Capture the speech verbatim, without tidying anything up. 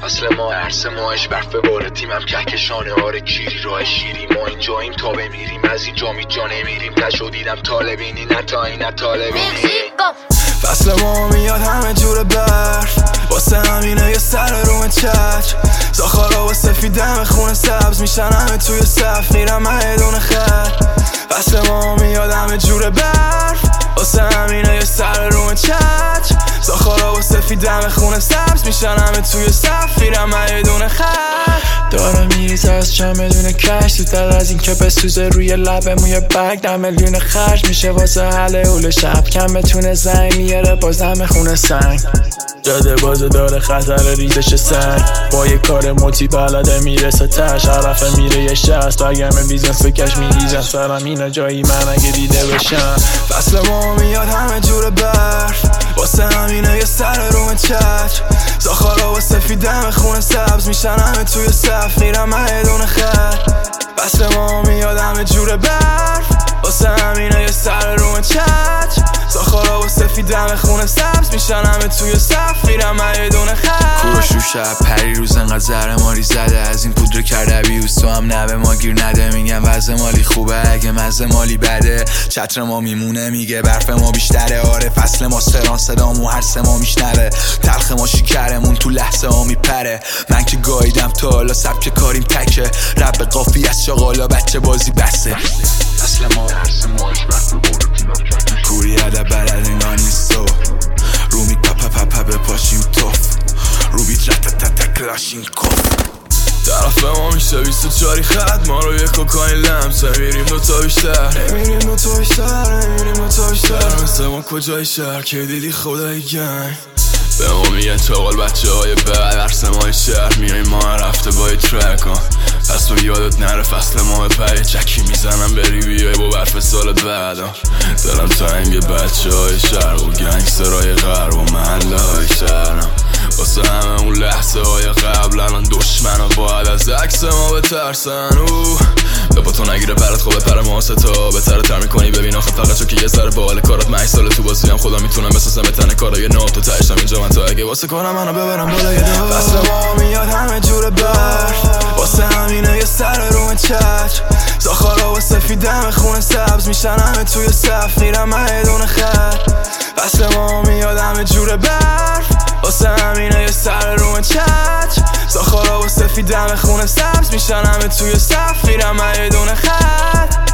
اصل ما عرص ماهش برف باره تیمم کهکشانه آره کیری راه شیری ما اینجاییم تا بمیریم از اینجا میجا نمیریم تشو دیدم طالبینی نه تا این نه طالبینی فصل ما میاد همه جور برف واسه همینه یه سر روم چتر زاخارا و سفیدم خونه سبز میشن همه توی صف میرم مهدون خر فصل ما میاد همه جور برف واسه همینه یه سر روم چتر زاخارا و سفیدم خونه سبز میشن همه توی صف میرم مهدون خر داره میریزه از چمدون کش زودتر از این که بسوزه روی لب موی برگ در میلیون خرج میشه واسه حل اول شب کم بتونه زنگ میاره بازم خونه سنگ جاده بازه داره خطر ریزش سنگ با یه کار موتی بلده میرسه تش عرفه میره یه شست برگم بیزنس بکش میریزن سرم اینا جایی من اگه دیده بشم فصل ما میاد همه جور برف واسه همینه یه سر روم چتر زاخارا و سفیدم خونه سبز میشن همه توی صف میرم مهدون خر فصل ما میاد همه جور برف واسه همینه یه سر روم چتر زاخارا و سفیدم خونه سبز میشن همه توی صف میرم مهدون خر کوروش رو شب پری روز انقدر زهر ماری زده از این پودر کرده بیوز تو هم نبه ما گیر نده میگم وضع مالی خوبه اگه مزه مالی بده چتر ما میمونه میگه برف ما بیشتره آره فصل ما سران صدامو هر سه ما میشنوه تلخ ما شکرمون تو لحظه ها میپره من که گاییدم تا حالا سبک کاریم تکه رب قافی از شغالا بچه بازی بسه اصل ما عرص ماهش برف باره کوری عدب بلد اینا نیستو رو میت پپا پپا بپاشیم توف رو بیت رت تت تت کلاشین کف طرف ما میشه بیست و چاری خط ما رو یه کوکاین لمسه میریم دوتا بیشتر نمیریم دوتا بیشتر نمیریم دوتا بیشتر مثل ما کجای شهر که دیدی خدای گنگ به ما میگن چاقال بچه های بعد عرص مای شهر میاییم ما رفته با یه ترک ها پس تو یادت نره فصل ما پری چکی میزنم بری بیای با برف سالت بعدا دلم تنگ بچه های شهر و گنگسترهای غرب و محله های شهرم واسه همه اون لحظه های قبل الان دشمن ها باید از عکس ما بترسن او به با تو نگیره پرت خوبه پر ما ستا بهتره تر میکنی ببین آخه فقط چون که یه سر باله کارات من سال تو بازی هم خدا میتونم بسازم به تنه کارای ناب تو تایشم اینجا من تا اگه واسه کنم منو ببرم بالای دار فصل ما میاد همه جور برف واسه همینه یه سر روم چتر زاخارا و سفیدم خونه سبز میشن همه توی صف میرم مهدون خر فصل ما میاد همه جور برف واسه همینه یه سر روم چتر زاخارا و سفیدم خونه سبز میشن همه توی صف میرم مهدون خر